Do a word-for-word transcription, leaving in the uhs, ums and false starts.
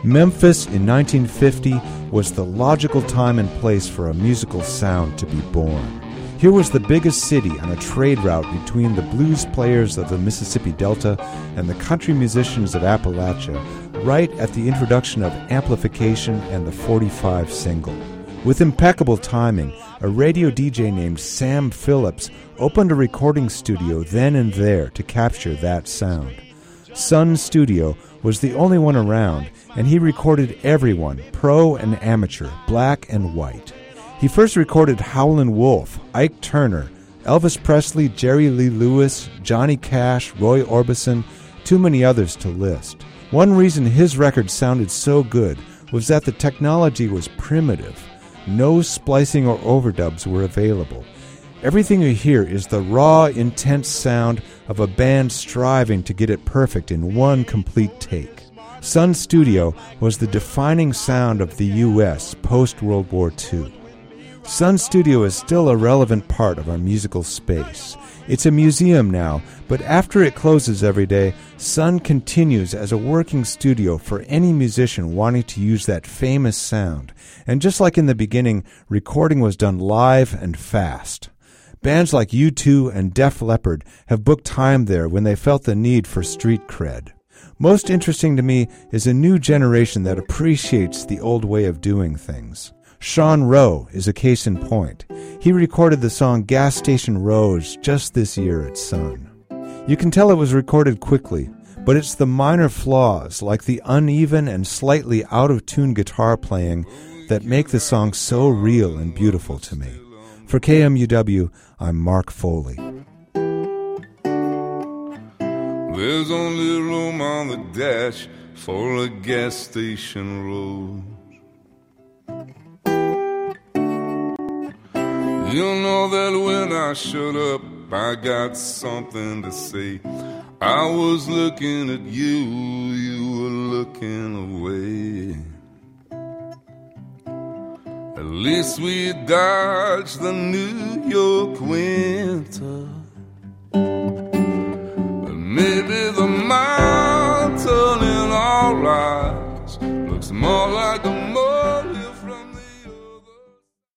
Memphis in nineteen fifty was the logical time and place for a musical sound to be born. Here was the biggest city on a trade route between the blues players of the Mississippi Delta and the country musicians of Appalachia, right at the introduction of amplification and the forty-five single. With impeccable timing, a radio D J named Sam Phillips opened a recording studio then and there to capture that sound. Sun Studio was the only one around, and he recorded everyone, pro and amateur, black and white. He first recorded Howlin' Wolf, Ike Turner, Elvis Presley, Jerry Lee Lewis, Johnny Cash, Roy Orbison, too many others to list. One reason his record sounded so good was that the technology was primitive. No splicing or overdubs were available. Everything you hear is the raw, intense sound of a band striving to get it perfect in one complete take. Sun Studio was the defining sound of the U S post-World War Two. Sun Studio is still a relevant part of our musical space. It's a museum now, but after it closes every day, Sun continues as a working studio for any musician wanting to use that famous sound. And just like in the beginning, recording was done live and fast. Bands like U two and Def Leppard have booked time there when they felt the need for street cred. Most interesting to me is a new generation that appreciates the old way of doing things. Sean Rowe is a case in point. He recorded the song Gas Station Rose just this year at Sun. You can tell it was recorded quickly, but it's the minor flaws, like the uneven and slightly out-of-tune guitar playing, that make the song so real and beautiful to me. For K M U W, I'm Mark Foley. There's only room on the dash for a gas station road. You'll know that when I shut up, I got something to say. I was looking at you, you were looking away. At least we dodged the New York winter, but maybe the